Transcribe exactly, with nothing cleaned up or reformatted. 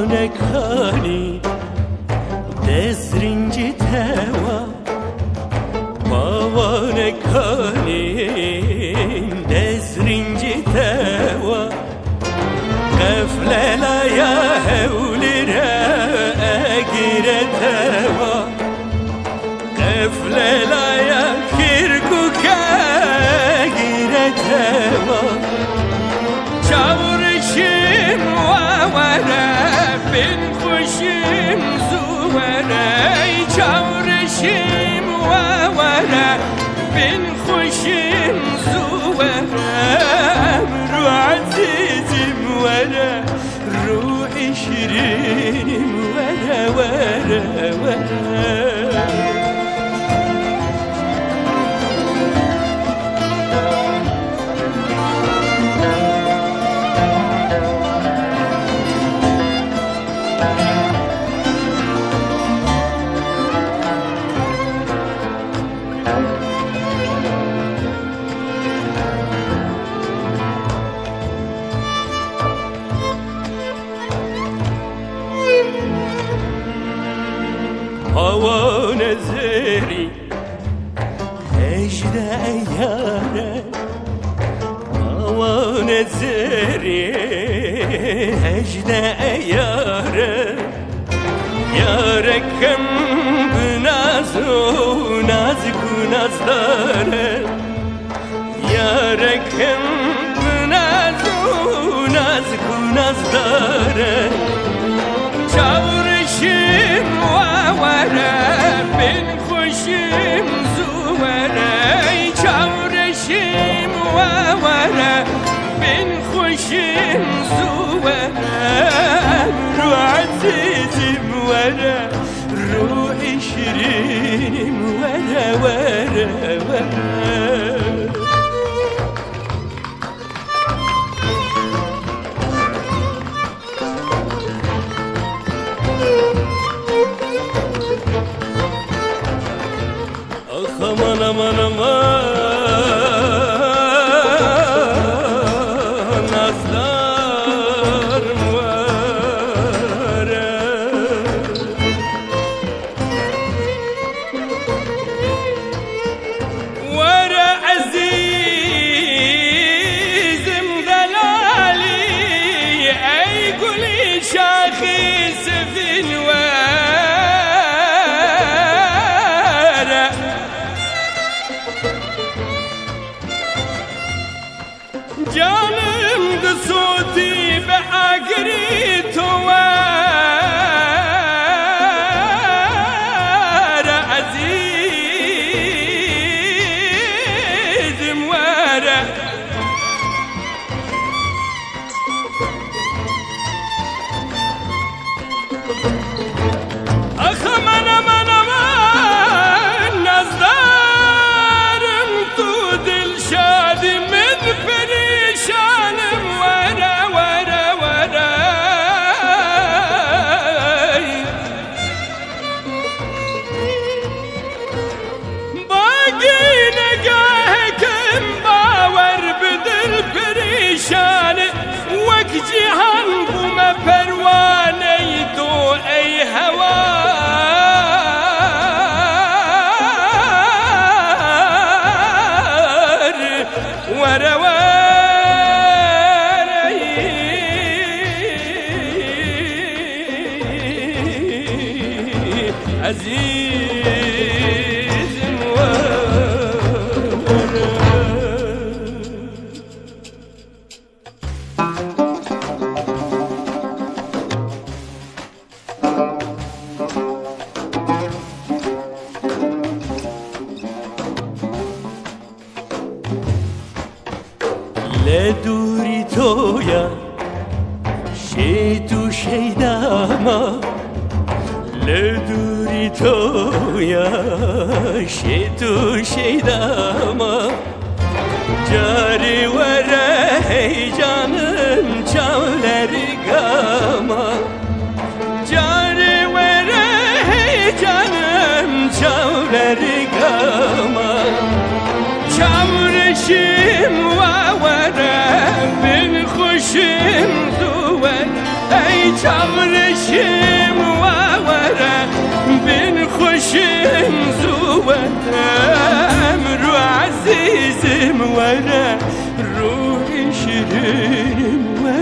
پاوانه کانی دزرینجی توا پاوانه کانی دزرینجی توا قفله لا یا هولی را اگیره توا قفله لا یا خیرکو که اگیره توا چاورشیم و وره بین خوشیم زوره چاورشیم و وره بین خوشیم زوره رو عزیزیم وره روح شیرینیم وره وره وره پاوان زری هجده ایاره پاوان زری هجده ایاره یارکم بناز و نازک و نازداره یارکم بناز و نازک و نازداره چاورشیم و وره بین خوشیم زوره چاورشیم و وره بین خوشیم زوره رو عزیزیم وره روح شیرینیم وره وره وره aman aman aman nazlar vare vare azizim delali ey guli şahi sefin جانم دسوتی به اگری تو وره عزیزم وره آخ من من من نزدارم تو دل شادی من پریشانم وره وره وره باقی نگاه کم باور بدل پریشان وک جهان بوم پروانه تو ای هوا وره وره عزیزم لدوری تویا شیدو شیداما لدوری تویا شیدو شیداما جاری وره هیجانم چاوleri gama جاری وره هیجانم چاوleri gama چاورشیم و وره بین خوشیم زوه ای چاورشم وره بین خوشم زورم رو عزیزم وره روح شیرینم وره